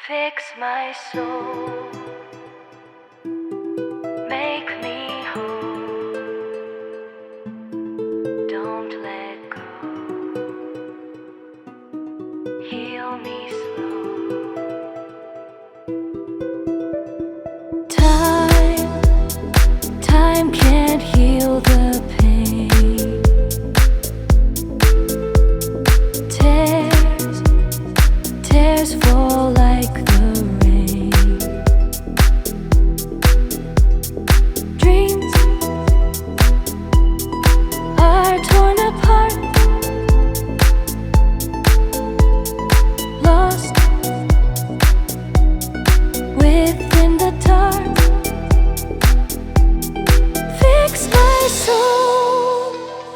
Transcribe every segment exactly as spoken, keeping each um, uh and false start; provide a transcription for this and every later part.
Fix my soul, make me whole, don't let go, heal me slow. Time, time can't heal the pain. Tears, tears fall like the rain. Dreams are torn apart, lost within the dark. Fix my soul,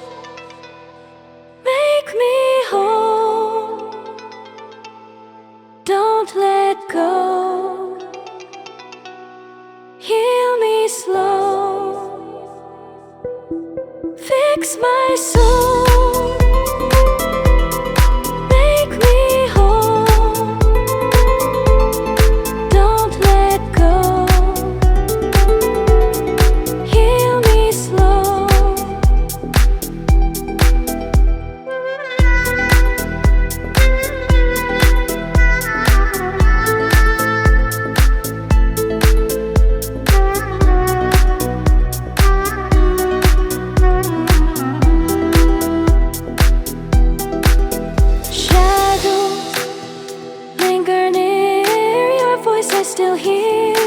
make me whole, don't let go, heal me slow. Fix my soul, make me whole, don't let go, heal me slow. Shadows linger near, your voice I still hear.